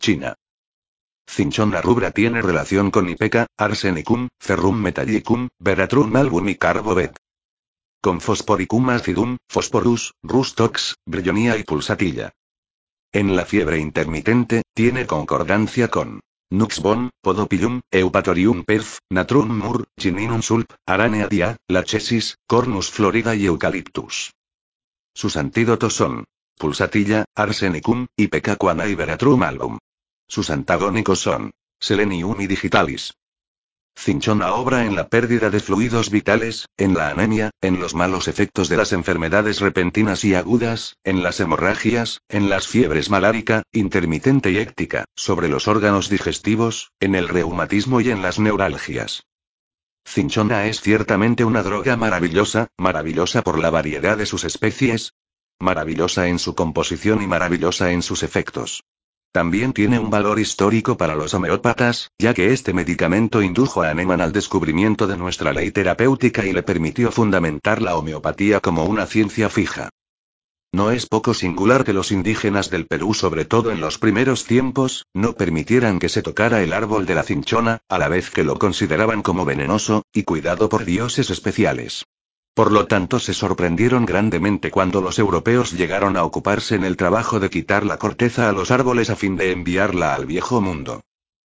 China. Cinchona rubra tiene relación con Ipeca, Arsenicum, Ferrum metallicum, Veratrum album y Carbobet. Con Phosphoricum acidum, Phosphorus, Rustox, Bryonia y Pulsatilla. En la fiebre intermitente, tiene concordancia con Nuxbon, Podopillum, Eupatorium perf, Natrum mur, Chininum sulp, Aranea dia, Lachesis, Cornus florida y Eucalyptus. Sus antídotos son Pulsatilla, Arsenicum, Ipecacuana y Veratrum album. Sus antagónicos son Selenium y Digitalis. Cinchona obra en la pérdida de fluidos vitales, en la anemia, en los malos efectos de las enfermedades repentinas y agudas, en las hemorragias, en las fiebres malárica, intermitente y éctica, sobre los órganos digestivos, en el reumatismo y en las neuralgias. Cinchona es ciertamente una droga maravillosa, maravillosa por la variedad de sus especies, maravillosa en su composición y maravillosa en sus efectos. También tiene un valor histórico para los homeópatas, ya que este medicamento indujo a Hahnemann al descubrimiento de nuestra ley terapéutica y le permitió fundamentar la homeopatía como una ciencia fija. No es poco singular que los indígenas del Perú, sobre todo en los primeros tiempos, no permitieran que se tocara el árbol de la cinchona, a la vez que lo consideraban como venenoso, y cuidado por dioses especiales. Por lo tanto, se sorprendieron grandemente cuando los europeos llegaron a ocuparse en el trabajo de quitar la corteza a los árboles a fin de enviarla al viejo mundo.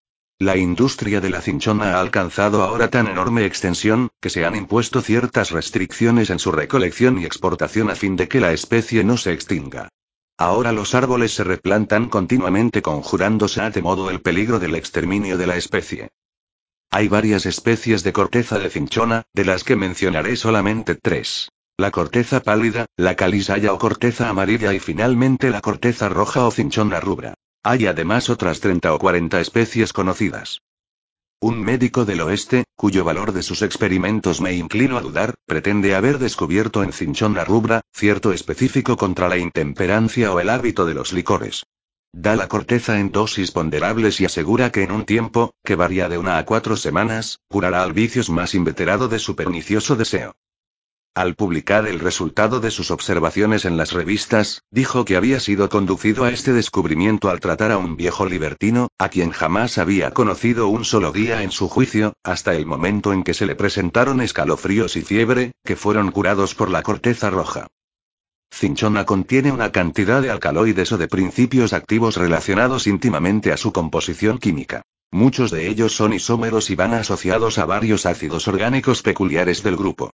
La industria de la cinchona ha alcanzado ahora tan enorme extensión, que se han impuesto ciertas restricciones en su recolección y exportación a fin de que la especie no se extinga. Ahora los árboles se replantan continuamente conjurándose ante modo el peligro del exterminio de la especie. Hay varias especies de corteza de cinchona, de las que mencionaré solamente 3. La corteza pálida, la calisaya o corteza amarilla y finalmente la corteza roja o cinchona rubra. Hay además otras 30 o 40 especies conocidas. Un médico del oeste, cuyo valor de sus experimentos me inclino a dudar, pretende haber descubierto en cinchona rubra, cierto específico contra la intemperancia o el hábito de los licores. Da la corteza en dosis ponderables y asegura que en un tiempo, que varía de 1 a 4 semanas, curará al vicios más inveterado de su pernicioso deseo. Al publicar el resultado de sus observaciones en las revistas, dijo que había sido conducido a este descubrimiento al tratar a un viejo libertino, a quien jamás había conocido un solo día en su juicio, hasta el momento en que se le presentaron escalofríos y fiebre, que fueron curados por la corteza roja. Cinchona contiene una cantidad de alcaloides o de principios activos relacionados íntimamente a su composición química. Muchos de ellos son isómeros y van asociados a varios ácidos orgánicos peculiares del grupo.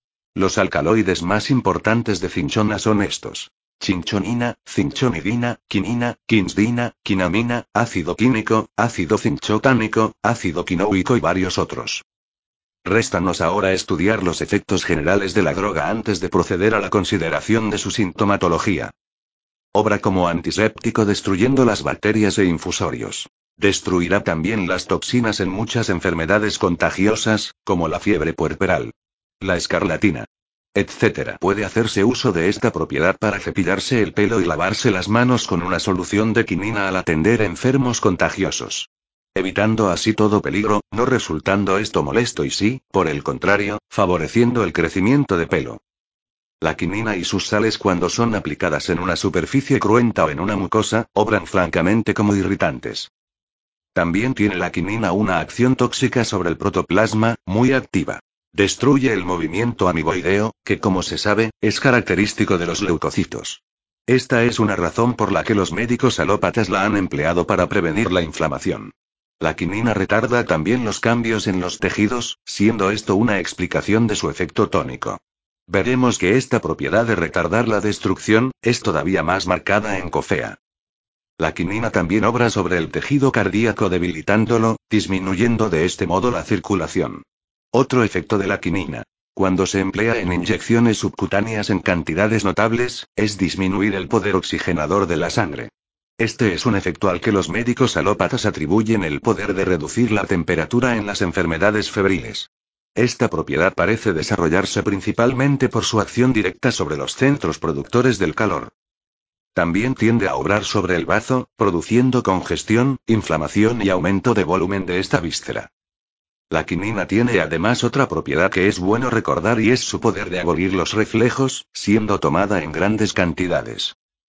Los alcaloides más importantes de cinchona son estos: chinchonina, cinchonidina, quinina, quinsdina, quinamina, ácido quínico, ácido cinchotánico, ácido quinoico y varios otros. Réstanos ahora estudiar los efectos generales de la droga antes de proceder a la consideración de su sintomatología. Obra como antiséptico destruyendo las bacterias e infusorios. Destruirá también las toxinas en muchas enfermedades contagiosas, como la fiebre puerperal, la escarlatina, etc. Puede hacerse uso de esta propiedad para cepillarse el pelo y lavarse las manos con una solución de quinina al atender enfermos contagiosos, evitando así todo peligro, no resultando esto molesto y sí, por el contrario, favoreciendo el crecimiento de pelo. La quinina y sus sales, cuando son aplicadas en una superficie cruenta o en una mucosa, obran francamente como irritantes. También tiene la quinina una acción tóxica sobre el protoplasma, muy activa. Destruye el movimiento amiboideo, que como se sabe, es característico de los leucocitos. Esta es una razón por la que los médicos alópatas la han empleado para prevenir la inflamación. La quinina retarda también los cambios en los tejidos, siendo esto una explicación de su efecto tónico. Veremos que esta propiedad de retardar la destrucción, es todavía más marcada en cofea. La quinina también obra sobre el tejido cardíaco debilitándolo, disminuyendo de este modo la circulación. Otro efecto de la quinina, cuando se emplea en inyecciones subcutáneas en cantidades notables, es disminuir el poder oxigenador de la sangre. Este es un efecto al que los médicos alópatas atribuyen el poder de reducir la temperatura en las enfermedades febriles. Esta propiedad parece desarrollarse principalmente por su acción directa sobre los centros productores del calor. También tiende a obrar sobre el bazo, produciendo congestión, inflamación y aumento de volumen de esta víscera. La quinina tiene además otra propiedad que es bueno recordar y es su poder de abolir los reflejos, siendo tomada en grandes cantidades.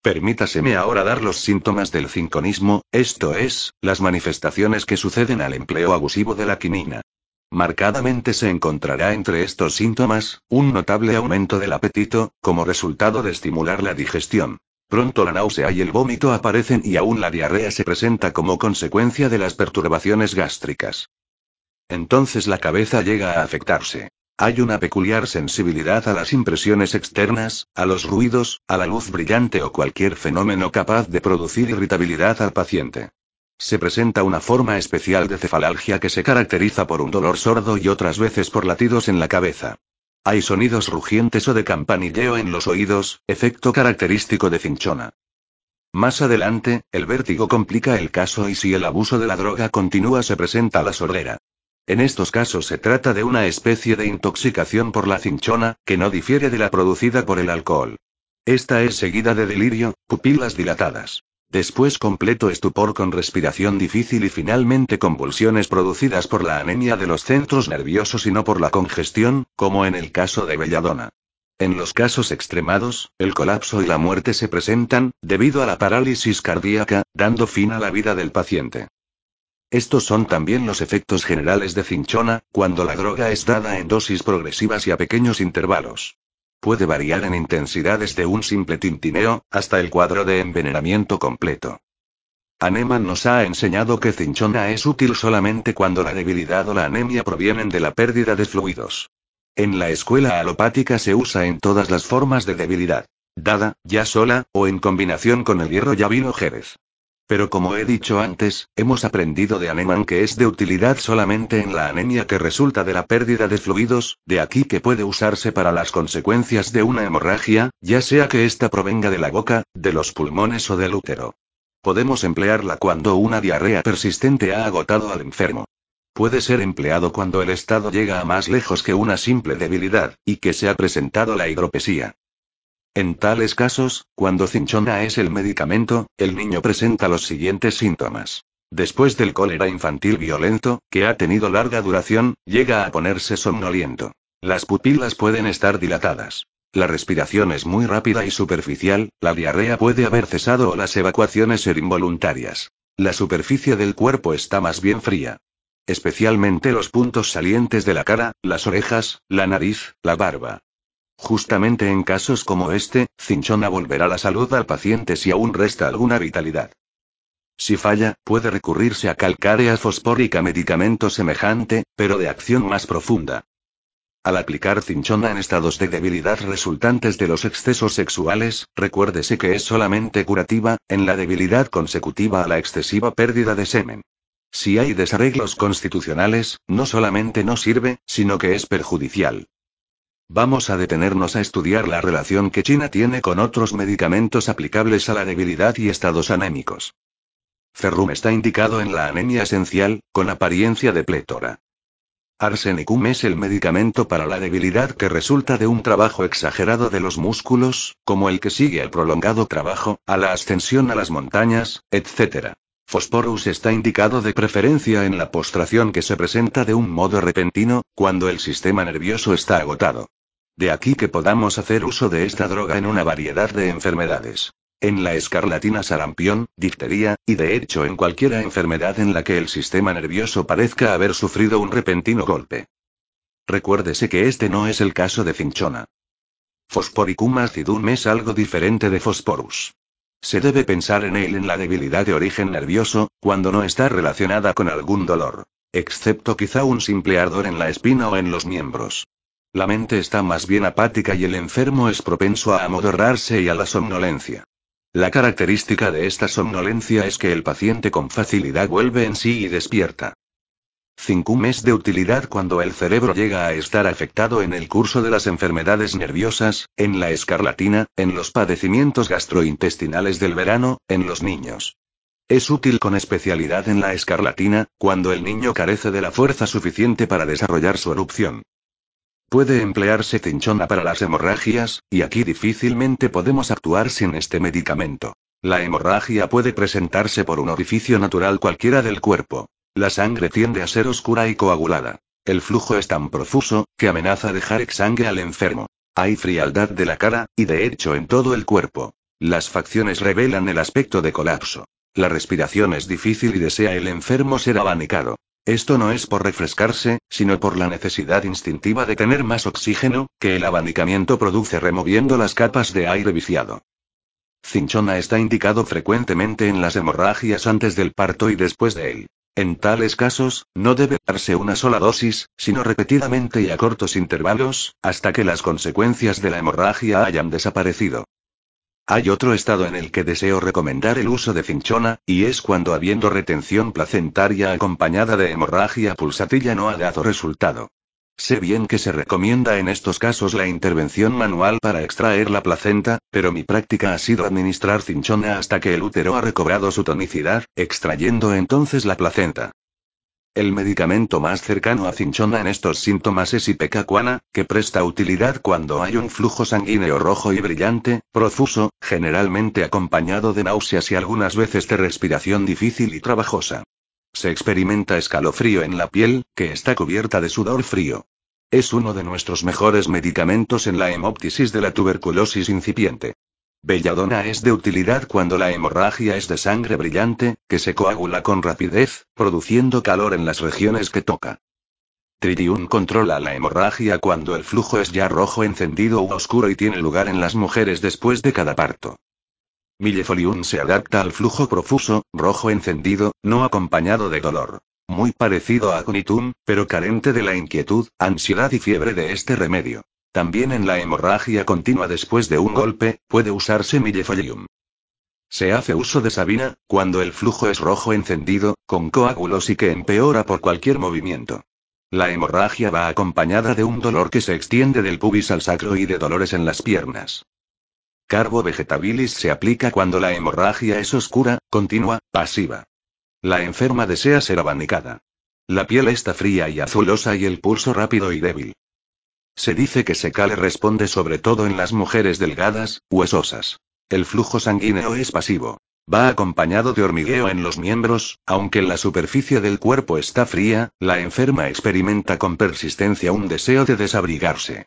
Permítaseme ahora dar los síntomas del cinconismo, esto es, las manifestaciones que suceden al empleo abusivo de la quinina. Marcadamente se encontrará entre estos síntomas, un notable aumento del apetito, como resultado de estimular la digestión. Pronto la náusea y el vómito aparecen y aún la diarrea se presenta como consecuencia de las perturbaciones gástricas. Entonces la cabeza llega a afectarse. Hay una peculiar sensibilidad a las impresiones externas, a los ruidos, a la luz brillante o cualquier fenómeno capaz de producir irritabilidad al paciente. Se presenta una forma especial de cefalalgia que se caracteriza por un dolor sordo y otras veces por latidos en la cabeza. Hay sonidos rugientes o de campanilleo en los oídos, efecto característico de cinchona. Más adelante, el vértigo complica el caso y si el abuso de la droga continúa se presenta la sordera. En estos casos se trata de una especie de intoxicación por la cinchona, que no difiere de la producida por el alcohol. Esta es seguida de delirio, pupilas dilatadas. Después completo estupor con respiración difícil y finalmente convulsiones producidas por la anemia de los centros nerviosos y no por la congestión, como en el caso de belladona. En los casos extremados, el colapso y la muerte se presentan, debido a la parálisis cardíaca, dando fin a la vida del paciente. Estos son también los efectos generales de cinchona, cuando la droga es dada en dosis progresivas y a pequeños intervalos. Puede variar en intensidad desde un simple tintineo, hasta el cuadro de envenenamiento completo. Hahnemann nos ha enseñado que cinchona es útil solamente cuando la debilidad o la anemia provienen de la pérdida de fluidos. En la escuela alopática se usa en todas las formas de debilidad, dada, ya sola, o en combinación con el hierro yavino jerez. Pero como he dicho antes, hemos aprendido de Hahnemann que es de utilidad solamente en la anemia que resulta de la pérdida de fluidos, de aquí que puede usarse para las consecuencias de una hemorragia, ya sea que ésta provenga de la boca, de los pulmones o del útero. Podemos emplearla cuando una diarrea persistente ha agotado al enfermo. Puede ser empleado cuando el estado llega a más lejos que una simple debilidad, y que se ha presentado la hidropesía. En tales casos, cuando cinchona es el medicamento, el niño presenta los siguientes síntomas. Después del cólera infantil violento, que ha tenido larga duración, llega a ponerse somnoliento. Las pupilas pueden estar dilatadas. La respiración es muy rápida y superficial, la diarrea puede haber cesado o las evacuaciones ser involuntarias. La superficie del cuerpo está más bien fría. Especialmente los puntos salientes de la cara, las orejas, la nariz, la barba. Justamente en casos como este, cinchona volverá la salud al paciente si aún resta alguna vitalidad. Si falla, puede recurrirse a calcárea fosfórica, medicamento semejante, pero de acción más profunda. Al aplicar cinchona en estados de debilidad resultantes de los excesos sexuales, recuérdese que es solamente curativa, en la debilidad consecutiva a la excesiva pérdida de semen. Si hay desarreglos constitucionales, no solamente no sirve, sino que es perjudicial. Vamos a detenernos a estudiar la relación que China tiene con otros medicamentos aplicables a la debilidad y estados anémicos. Ferrum está indicado en la anemia esencial, con apariencia de plétora. Arsenicum es el medicamento para la debilidad que resulta de un trabajo exagerado de los músculos, como el que sigue al prolongado trabajo, a la ascensión a las montañas, etc. Phosphorus está indicado de preferencia en la postración que se presenta de un modo repentino, cuando el sistema nervioso está agotado. De aquí que podamos hacer uso de esta droga en una variedad de enfermedades. En la escarlatina, sarampión, difteria, y de hecho en cualquier enfermedad en la que el sistema nervioso parezca haber sufrido un repentino golpe. Recuérdese que este no es el caso de cinchona. Fosforicum acidum es algo diferente de Phosphorus. Se debe pensar en él en la debilidad de origen nervioso, cuando no está relacionada con algún dolor. Excepto quizá un simple ardor en la espina o en los miembros. La mente está más bien apática y el enfermo es propenso a amodorrarse y a la somnolencia. La característica de esta somnolencia es que el paciente con facilidad vuelve en sí y despierta. Cincum es de utilidad cuando el cerebro llega a estar afectado en el curso de las enfermedades nerviosas, en la escarlatina, en los padecimientos gastrointestinales del verano, en los niños. Es útil con especialidad en la escarlatina, cuando el niño carece de la fuerza suficiente para desarrollar su erupción. Puede emplearse cinchona para las hemorragias, y aquí difícilmente podemos actuar sin este medicamento. La hemorragia puede presentarse por un orificio natural cualquiera del cuerpo. La sangre tiende a ser oscura y coagulada. El flujo es tan profuso, que amenaza dejar exsangue al enfermo. Hay frialdad de la cara, y de hecho en todo el cuerpo. Las facciones revelan el aspecto de colapso. La respiración es difícil y desea el enfermo ser abanicado. Esto no es por refrescarse, sino por la necesidad instintiva de tener más oxígeno, que el abanicamiento produce removiendo las capas de aire viciado. Cinchona está indicado frecuentemente en las hemorragias antes del parto y después de él. En tales casos, no debe darse una sola dosis, sino repetidamente y a cortos intervalos, hasta que las consecuencias de la hemorragia hayan desaparecido. Hay otro estado en el que deseo recomendar el uso de cinchona, y es cuando habiendo retención placentaria acompañada de hemorragia pulsatilla no ha dado resultado. Sé bien que se recomienda en estos casos la intervención manual para extraer la placenta, pero mi práctica ha sido administrar cinchona hasta que el útero ha recobrado su tonicidad, extrayendo entonces la placenta. El medicamento más cercano a cinchona en estos síntomas es ipecacuana, que presta utilidad cuando hay un flujo sanguíneo rojo y brillante, profuso, generalmente acompañado de náuseas y algunas veces de respiración difícil y trabajosa. Se experimenta escalofrío en la piel, que está cubierta de sudor frío. Es uno de nuestros mejores medicamentos en la hemoptisis de la tuberculosis incipiente. Belladona es de utilidad cuando la hemorragia es de sangre brillante, que se coagula con rapidez, produciendo calor en las regiones que toca. Tritium controla la hemorragia cuando el flujo es ya rojo encendido u oscuro y tiene lugar en las mujeres después de cada parto. Millefolium se adapta al flujo profuso, rojo encendido, no acompañado de dolor. Muy parecido a Conitum, pero carente de la inquietud, ansiedad y fiebre de este remedio. También en la hemorragia continua después de un golpe, puede usarse Millefolium. Se hace uso de Sabina, cuando el flujo es rojo encendido, con coágulos y que empeora por cualquier movimiento. La hemorragia va acompañada de un dolor que se extiende del pubis al sacro y de dolores en las piernas. Carbo vegetabilis se aplica cuando la hemorragia es oscura, continua, pasiva. La enferma desea ser abanicada. La piel está fría y azulosa y el pulso rápido y débil. Se dice que Secale responde sobre todo en las mujeres delgadas, huesosas. El flujo sanguíneo es pasivo. Va acompañado de hormigueo en los miembros, aunque la superficie del cuerpo está fría, la enferma experimenta con persistencia un deseo de desabrigarse.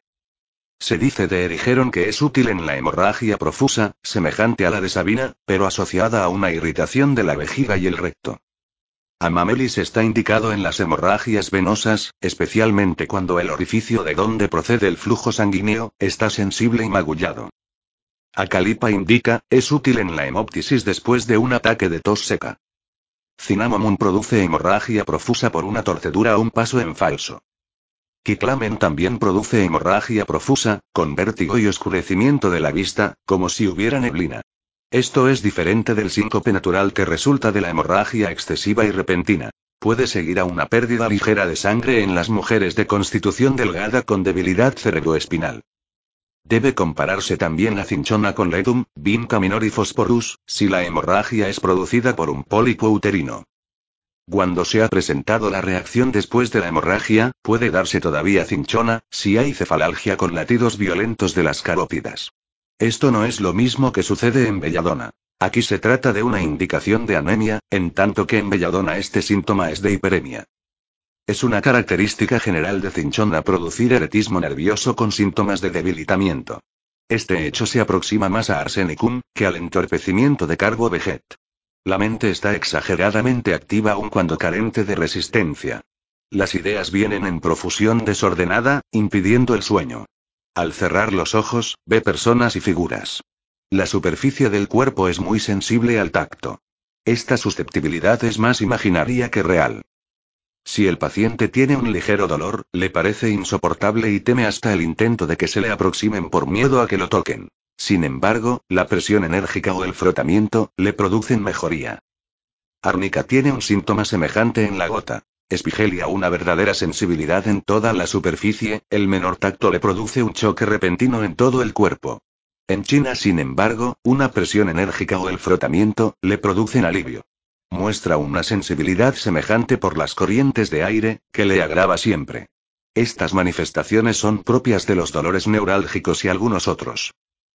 Se dice de Erigeron que es útil en la hemorragia profusa, semejante a la de Sabina, pero asociada a una irritación de la vejiga y el recto. Amamelis está indicado en las hemorragias venosas, especialmente cuando el orificio de donde procede el flujo sanguíneo, está sensible y magullado. Acalipa indica, es útil en la hemoptisis después de un ataque de tos seca. Cinnamomum produce hemorragia profusa por una torcedura o un paso en falso. Quiclamen también produce hemorragia profusa, con vértigo y oscurecimiento de la vista, como si hubiera neblina. Esto es diferente del síncope natural que resulta de la hemorragia excesiva y repentina. Puede seguir a una pérdida ligera de sangre en las mujeres de constitución delgada con debilidad cerebroespinal. Debe compararse también la cinchona con Ledum, Vinca minor y Phosphorus, si la hemorragia es producida por un pólipo uterino. Cuando se ha presentado la reacción después de la hemorragia, puede darse todavía cinchona, si hay cefalalgia con latidos violentos de las carótidas. Esto no es lo mismo que sucede en belladona. Aquí se trata de una indicación de anemia, en tanto que en belladona este síntoma es de hiperemia. Es una característica general de cinchona producir eretismo nervioso con síntomas de debilitamiento. Este hecho se aproxima más a arsenicum, que al entorpecimiento de carbo veget. La mente está exageradamente activa aun cuando carente de resistencia. Las ideas vienen en profusión desordenada, impidiendo el sueño. Al cerrar los ojos, ve personas y figuras. La superficie del cuerpo es muy sensible al tacto. Esta susceptibilidad es más imaginaria que real. Si el paciente tiene un ligero dolor, le parece insoportable y teme hasta el intento de que se le aproximen por miedo a que lo toquen. Sin embargo, la presión enérgica o el frotamiento, le producen mejoría. Árnica tiene un síntoma semejante en la gota. Espigelia una verdadera sensibilidad en toda la superficie, el menor tacto le produce un choque repentino en todo el cuerpo. En China, sin embargo, una presión enérgica o el frotamiento, le producen alivio. Muestra una sensibilidad semejante por las corrientes de aire, que le agrava siempre. Estas manifestaciones son propias de los dolores neurálgicos y algunos otros.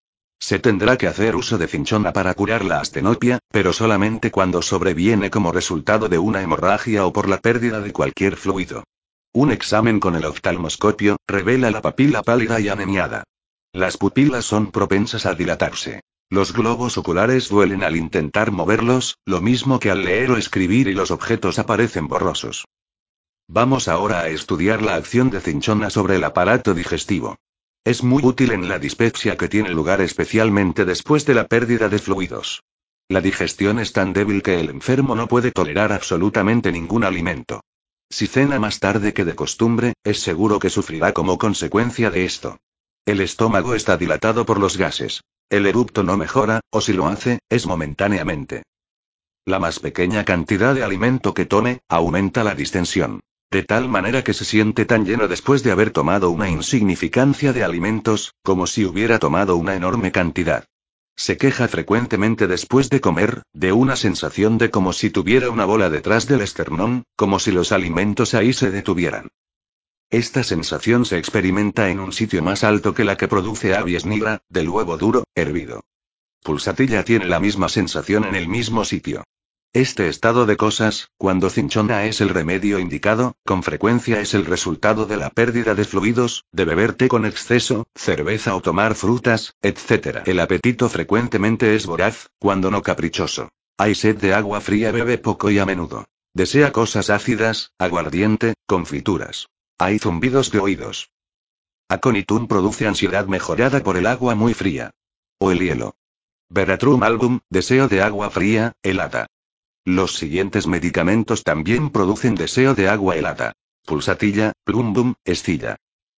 Se tendrá que hacer uso de cinchona para curar la astenopia, pero solamente cuando sobreviene como resultado de una hemorragia o por la pérdida de cualquier fluido. Un examen con el oftalmoscopio revela la papila pálida y anemiada. Las pupilas son propensas a dilatarse. Los globos oculares duelen al intentar moverlos, lo mismo que al leer o escribir y los objetos aparecen borrosos. Vamos ahora a estudiar la acción de cinchona sobre el aparato digestivo. Es muy útil en la dispepsia que tiene lugar especialmente después de la pérdida de fluidos. La digestión es tan débil que el enfermo no puede tolerar absolutamente ningún alimento. Si cena más tarde que de costumbre, es seguro que sufrirá como consecuencia de esto. El estómago está dilatado por los gases. El eructo no mejora, o si lo hace, es momentáneamente. La más pequeña cantidad de alimento que tome, aumenta la distensión. De tal manera que se siente tan lleno después de haber tomado una insignificancia de alimentos, como si hubiera tomado una enorme cantidad. Se queja frecuentemente después de comer, de una sensación de como si tuviera una bola detrás del esternón, como si los alimentos ahí se detuvieran. Esta sensación se experimenta en un sitio más alto que la que produce Abies nigra, del huevo duro, hervido. Pulsatilla tiene la misma sensación en el mismo sitio. Este estado de cosas, cuando cinchona es el remedio indicado, con frecuencia es el resultado de la pérdida de fluidos, de beber té con exceso, cerveza o tomar frutas, etc. El apetito frecuentemente es voraz, cuando no caprichoso. Hay sed de agua fría, bebe poco y a menudo. Desea cosas ácidas, aguardiente, confituras. Hay zumbidos de oídos. Aconitum produce ansiedad mejorada por el agua muy fría. O el hielo. Veratrum album, deseo de agua fría, helada. Los siguientes medicamentos también producen deseo de agua helada. Pulsatilla, plumbum, estilla.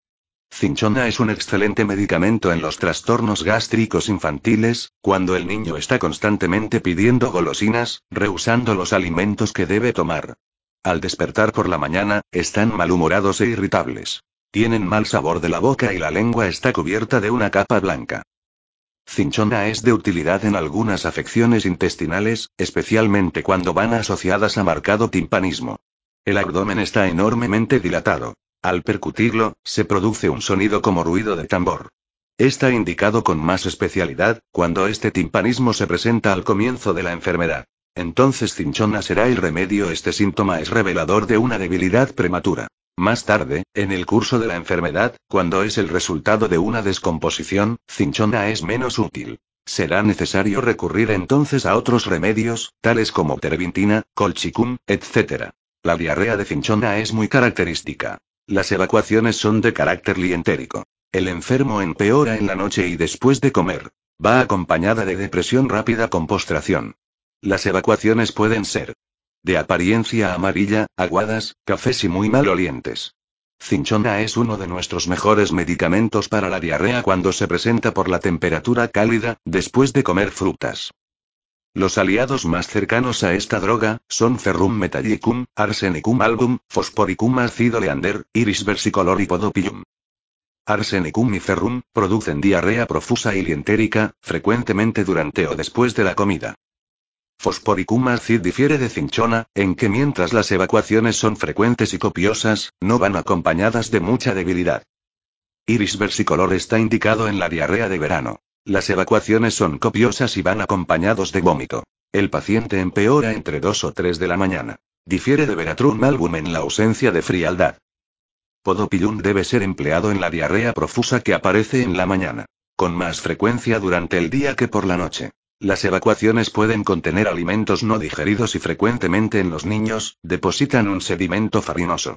Cinchona es un excelente medicamento en los trastornos gástricos infantiles, cuando el niño está constantemente pidiendo golosinas, rehusando los alimentos que debe tomar. Al despertar por la mañana, están malhumorados e irritables. Tienen mal sabor de la boca y la lengua está cubierta de una capa blanca. Cinchona es de utilidad en algunas afecciones intestinales, especialmente cuando van asociadas a marcado timpanismo. El abdomen está enormemente dilatado. Al percutirlo, se produce un sonido como ruido de tambor. Está indicado con más especialidad, cuando este timpanismo se presenta al comienzo de la enfermedad. Entonces cinchona será el remedio. Este síntoma es revelador de una debilidad prematura. Más tarde, en el curso de la enfermedad, cuando es el resultado de una descomposición, cinchona es menos útil. Será necesario recurrir entonces a otros remedios, tales como terbintina, colchicum, etc. La diarrea de cinchona es muy característica. Las evacuaciones son de carácter lientérico. El enfermo empeora en la noche y después de comer. Va acompañada de depresión rápida con postración. Las evacuaciones pueden ser de apariencia amarilla, aguadas, cafés y muy malolientes. Cinchona es uno de nuestros mejores medicamentos para la diarrea cuando se presenta por la temperatura cálida, después de comer frutas. Los aliados más cercanos a esta droga son Ferrum metallicum, Arsenicum album, Fosforicum acido leander, Iris versicolor y Podopillum. Arsenicum y Ferrum producen diarrea profusa y lientérica, frecuentemente durante o después de la comida. Fosforicum acid difiere de cinchona, en que mientras las evacuaciones son frecuentes y copiosas, no van acompañadas de mucha debilidad. Iris versicolor está indicado en la diarrea de verano. Las evacuaciones son copiosas y van acompañados de vómito. El paciente empeora entre 2 o 3 de la mañana. Difiere de Veratrum album en la ausencia de frialdad. Podopillum debe ser empleado en la diarrea profusa que aparece en la mañana. Con más frecuencia durante el día que por la noche. Las evacuaciones pueden contener alimentos no digeridos y frecuentemente en los niños, depositan un sedimento farinoso.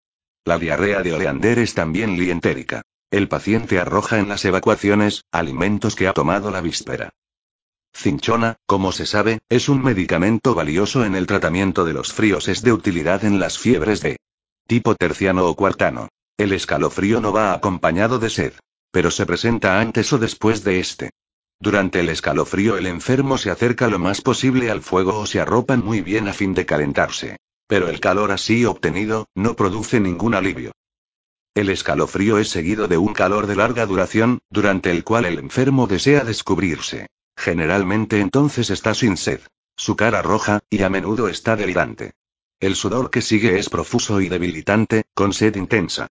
La diarrea de oleander es también lientérica. El paciente arroja en las evacuaciones, alimentos que ha tomado la víspera. Cinchona, como se sabe, es un medicamento valioso en el tratamiento de los fríos. Es de utilidad en las fiebres de tipo terciano o cuartano. El escalofrío no va acompañado de sed, pero se presenta antes o después de este. Durante el escalofrío el enfermo se acerca lo más posible al fuego o se arropan muy bien a fin de calentarse. Pero el calor así obtenido, no produce ningún alivio. El escalofrío es seguido de un calor de larga duración, durante el cual el enfermo desea descubrirse. Generalmente entonces está sin sed. Su cara roja, y a menudo está delirante. El sudor que sigue es profuso y debilitante, con sed intensa.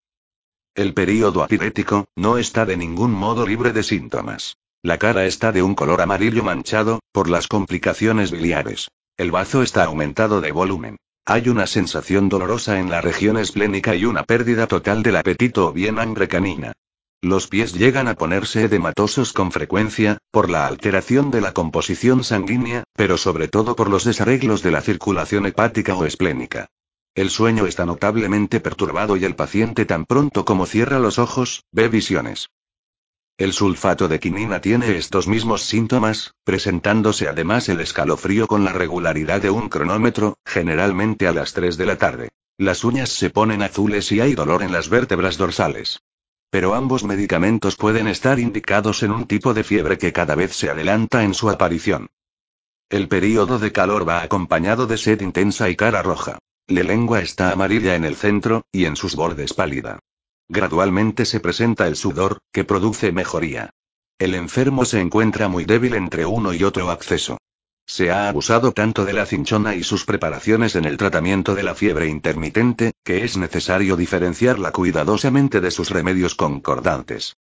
El período apirético, no está de ningún modo libre de síntomas. La cara está de un color amarillo manchado, por las complicaciones biliares. El bazo está aumentado de volumen. Hay una sensación dolorosa en la región esplénica y una pérdida total del apetito o bien hambre canina. Los pies llegan a ponerse edematosos con frecuencia, por la alteración de la composición sanguínea, pero sobre todo por los desarreglos de la circulación hepática o esplénica. El sueño está notablemente perturbado y el paciente tan pronto como cierra los ojos, ve visiones. El sulfato de quinina tiene estos mismos síntomas, presentándose además el escalofrío con la regularidad de un cronómetro, generalmente a las 3 de la tarde. Las uñas se ponen azules y hay dolor en las vértebras dorsales. Pero ambos medicamentos pueden estar indicados en un tipo de fiebre que cada vez se adelanta en su aparición. El período de calor va acompañado de sed intensa y cara roja. La lengua está amarilla en el centro, y en sus bordes pálida. Gradualmente se presenta el sudor, que produce mejoría. El enfermo se encuentra muy débil entre uno y otro acceso. Se ha abusado tanto de la cinchona y sus preparaciones en el tratamiento de la fiebre intermitente, que es necesario diferenciarla cuidadosamente de sus remedios concordantes.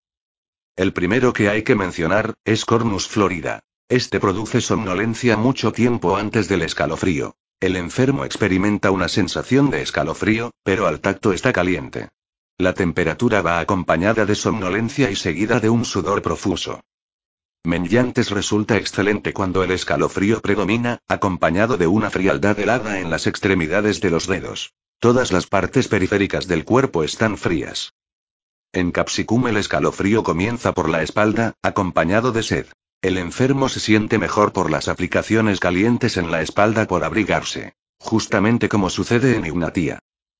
El primero que hay que mencionar, es Cornus florida. Este produce somnolencia mucho tiempo antes del escalofrío. El enfermo experimenta una sensación de escalofrío, pero al tacto está caliente. La temperatura va acompañada de somnolencia y seguida de un sudor profuso. Menyantes resulta excelente cuando el escalofrío predomina, acompañado de una frialdad helada en las extremidades de los dedos. Todas las partes periféricas del cuerpo están frías. En Capsicum el escalofrío comienza por la espalda, acompañado de sed. El enfermo se siente mejor por las aplicaciones calientes en la espalda por abrigarse. Justamente como sucede en Ignatia.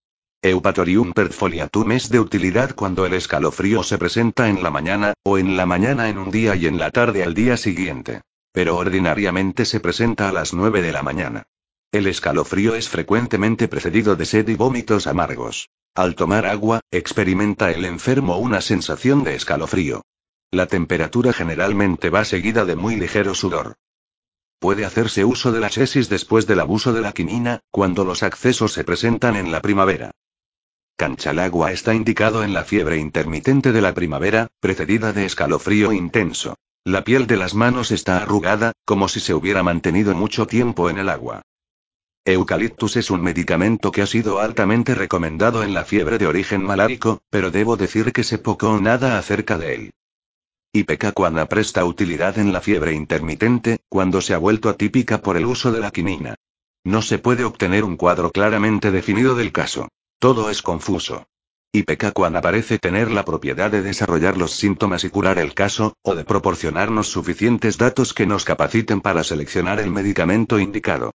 Eupatorium perfoliatum es de utilidad cuando el escalofrío se presenta en la mañana, o en la mañana en un día y en la tarde al día siguiente. Pero ordinariamente se presenta a las 9 de la mañana. El escalofrío es frecuentemente precedido de sed y vómitos amargos. Al tomar agua, experimenta el enfermo una sensación de escalofrío. La temperatura generalmente va seguida de muy ligero sudor. Puede hacerse uso de la chesis después del abuso de la quinina, cuando los accesos se presentan en la primavera. Canchalagua está indicado en la fiebre intermitente de la primavera, precedida de escalofrío intenso. La piel de las manos está arrugada, como si se hubiera mantenido mucho tiempo en el agua. Eucaliptus es un medicamento que ha sido altamente recomendado en la fiebre de origen malárico, pero debo decir que sé poco o nada acerca de él. Ipecacuana presta utilidad en la fiebre intermitente, cuando se ha vuelto atípica por el uso de la quinina. No se puede obtener un cuadro claramente definido del caso. Todo es confuso. Ipecacuana parece tener la propiedad de desarrollar los síntomas y curar el caso, o de proporcionarnos suficientes datos que nos capaciten para seleccionar el medicamento indicado.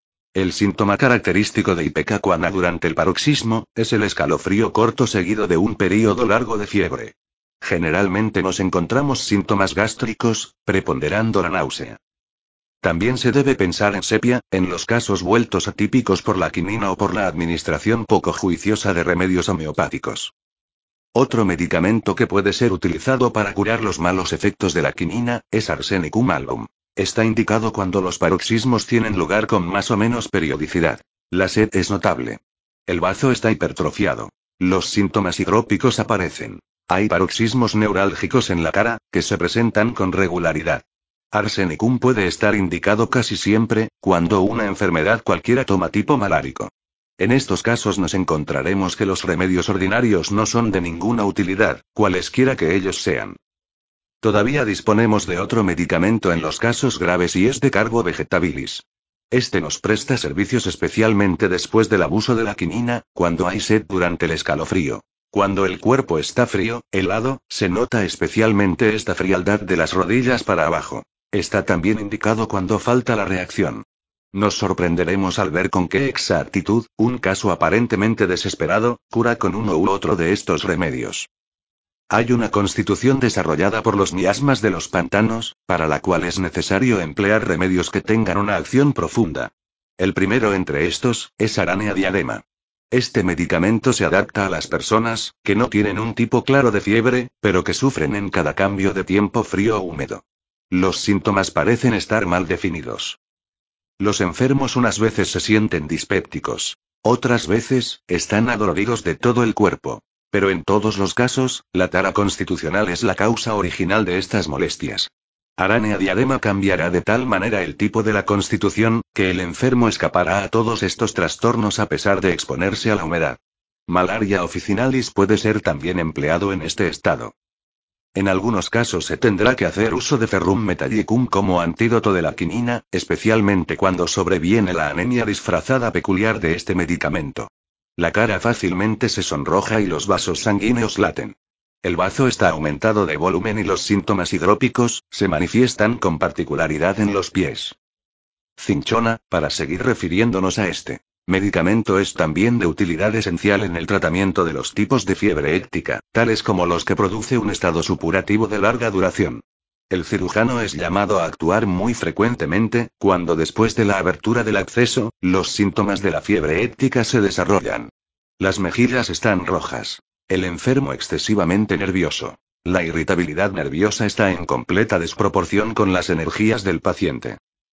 El síntoma característico de ipecacuana durante el paroxismo, es el escalofrío corto seguido de un período largo de fiebre. Generalmente nos encontramos síntomas gástricos, preponderando la náusea. También se debe pensar en sepia, en los casos vueltos atípicos por la quinina o por la administración poco juiciosa de remedios homeopáticos. Otro medicamento que puede ser utilizado para curar los malos efectos de la quinina, es Arsenicum album. Está indicado cuando los paroxismos tienen lugar con más o menos periodicidad. La sed es notable. El bazo está hipertrofiado. Los síntomas hidrópicos aparecen. Hay paroxismos neurálgicos en la cara, que se presentan con regularidad. Arsenicum puede estar indicado casi siempre, cuando una enfermedad cualquiera toma tipo malárico. En estos casos nos encontraremos que los remedios ordinarios no son de ninguna utilidad, cualesquiera que ellos sean. Todavía disponemos de otro medicamento en los casos graves y es de Carbo vegetabilis. Este nos presta servicios especialmente después del abuso de la quinina, cuando hay sed durante el escalofrío. Cuando el cuerpo está frío, helado, se nota especialmente esta frialdad de las rodillas para abajo. Está también indicado cuando falta la reacción. Nos sorprenderemos al ver con qué exactitud, un caso aparentemente desesperado, cura con uno u otro de estos remedios. Hay una constitución desarrollada por los miasmas de los pantanos, para la cual es necesario emplear remedios que tengan una acción profunda. El primero entre estos, es Aranea diadema. Este medicamento se adapta a las personas, que no tienen un tipo claro de fiebre, pero que sufren en cada cambio de tiempo frío o húmedo. Los síntomas parecen estar mal definidos. Los enfermos unas veces se sienten dispépticos. Otras veces, están adoloridos de todo el cuerpo. Pero en todos los casos, la tara constitucional es la causa original de estas molestias. Aranea diadema cambiará de tal manera el tipo de la constitución, que el enfermo escapará a todos estos trastornos a pesar de exponerse a la humedad. Malaria officinalis puede ser también empleado en este estado. En algunos casos se tendrá que hacer uso de ferrum metallicum como antídoto de la quinina, especialmente cuando sobreviene la anemia disfrazada peculiar de este medicamento. La cara fácilmente se sonroja y los vasos sanguíneos laten. El bazo está aumentado de volumen y los síntomas hidrópicos se manifiestan con particularidad en los pies. Cinchona, para seguir refiriéndonos a este medicamento, es también de utilidad esencial en el tratamiento de los tipos de fiebre héctica, tales como los que produce un estado supurativo de larga duración. El cirujano es llamado a actuar muy frecuentemente, cuando después de la abertura del acceso, los síntomas de la fiebre héctica se desarrollan. Las mejillas están rojas. El enfermo excesivamente nervioso. La irritabilidad nerviosa está en completa desproporción con las energías del paciente.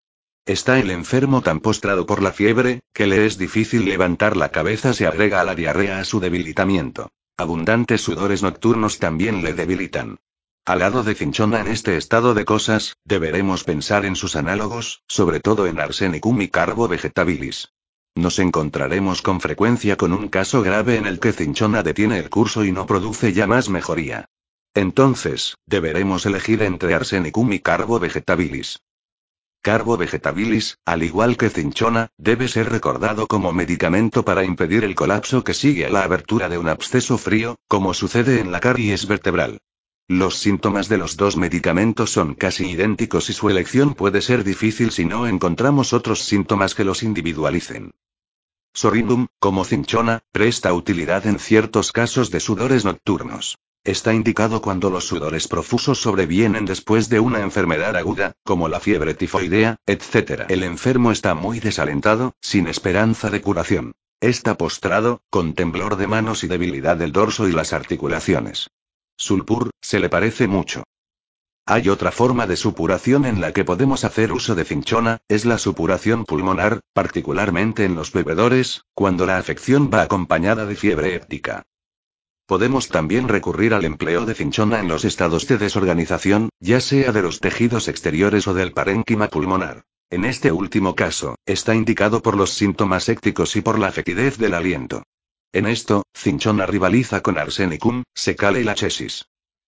Está el enfermo tan postrado por la fiebre, que le es difícil levantar la cabeza. Se agrega a la diarrea a su debilitamiento. Abundantes sudores nocturnos también le debilitan. Al lado de Cinchona en este estado de cosas, deberemos pensar en sus análogos, sobre todo en Arsenicum y Carbo vegetabilis. Nos encontraremos con frecuencia con un caso grave en el que Cinchona detiene el curso y no produce ya más mejoría. Entonces, deberemos elegir entre Arsenicum y Carbo vegetabilis. Carbo vegetabilis, al igual que Cinchona, debe ser recordado como medicamento para impedir el colapso que sigue a la abertura de un absceso frío, como sucede en la caries vertebral. Los síntomas de los dos medicamentos son casi idénticos y su elección puede ser difícil si no encontramos otros síntomas que los individualicen. Sorindum, como Cinchona, presta utilidad en ciertos casos de sudores nocturnos. Está indicado cuando los sudores profusos sobrevienen después de una enfermedad aguda, como la fiebre tifoidea, etc. El enfermo está muy desalentado, sin esperanza de curación. Está postrado, con temblor de manos y debilidad del dorso y las articulaciones. Sulpur, se le parece mucho. Hay otra forma de supuración en la que podemos hacer uso de Cinchona, es la supuración pulmonar, particularmente en los bebedores, cuando la afección va acompañada de fiebre héptica. Podemos también recurrir al empleo de Cinchona en los estados de desorganización, ya sea de los tejidos exteriores o del parénquima pulmonar. En este último caso, está indicado por los síntomas hécticos y por la fetidez del aliento. En esto, Cinchona rivaliza con Arsenicum, Secale y Lachesis.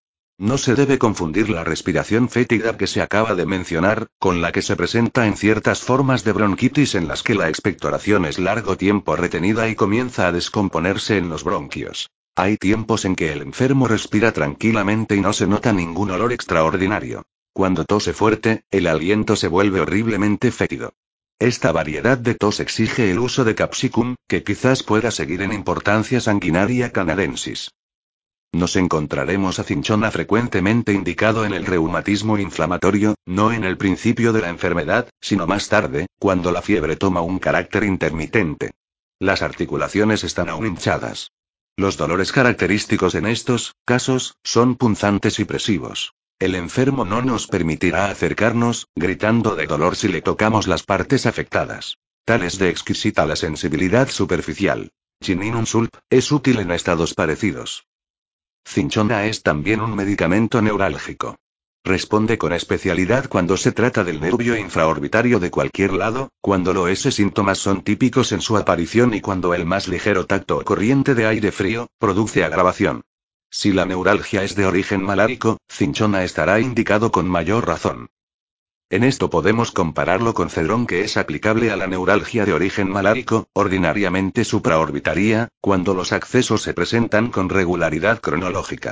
No se debe confundir la respiración fétida que se acaba de mencionar, con la que se presenta en ciertas formas de bronquitis en las que la expectoración es largo tiempo retenida y comienza a descomponerse en los bronquios. Hay tiempos en que el enfermo respira tranquilamente y no se nota ningún olor extraordinario. Cuando tose fuerte, el aliento se vuelve horriblemente fétido. Esta variedad de tos exige el uso de capsicum, que quizás pueda seguir en importancia sanguinaria canadensis. Nos encontraremos a Cinchona frecuentemente indicado en el reumatismo inflamatorio, no en el principio de la enfermedad, sino más tarde, cuando la fiebre toma un carácter intermitente. Las articulaciones están aún hinchadas. Los dolores característicos en estos casos son punzantes y presivos. El enfermo no nos permitirá acercarnos, gritando de dolor si le tocamos las partes afectadas. Tal es de exquisita la sensibilidad superficial. Chininum sulp es útil en estados parecidos. Cinchona es también un medicamento neurálgico. Responde con especialidad cuando se trata del nervio infraorbitario de cualquier lado, cuando los síntomas son típicos en su aparición y cuando el más ligero tacto o corriente de aire frío produce agravación. Si la neuralgia es de origen malárico, Cinchona estará indicado con mayor razón. En esto podemos compararlo con Cedrón, que es aplicable a la neuralgia de origen malárico, ordinariamente supraorbitaria, cuando los accesos se presentan con regularidad cronológica.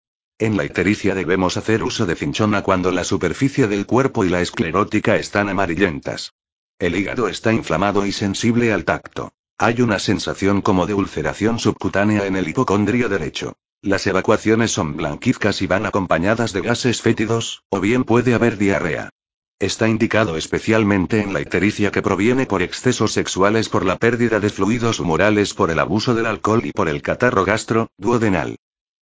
En la ictericia debemos hacer uso de Cinchona cuando la superficie del cuerpo y la esclerótica están amarillentas. El hígado está inflamado y sensible al tacto. Hay una sensación como de ulceración subcutánea en el hipocondrio derecho. Las evacuaciones son blanquizcas y van acompañadas de gases fétidos, o bien puede haber diarrea. Está indicado especialmente en la ictericia que proviene por excesos sexuales, por la pérdida de fluidos humorales, por el abuso del alcohol y por el catarro gastro-duodenal.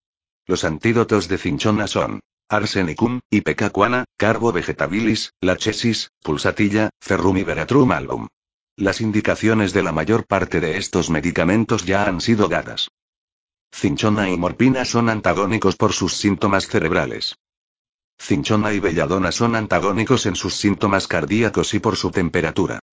Los antídotos de Cinchona son Arsenicum, Ipecacuana, Carbo vegetabilis, Lachesis, Pulsatilla, Ferrum y Veratrum album. Las indicaciones de la mayor parte de estos medicamentos ya han sido dadas. Cinchona y morfina son antagónicos por sus síntomas cerebrales. Cinchona y belladona son antagónicos en sus síntomas cardíacos y por su temperatura.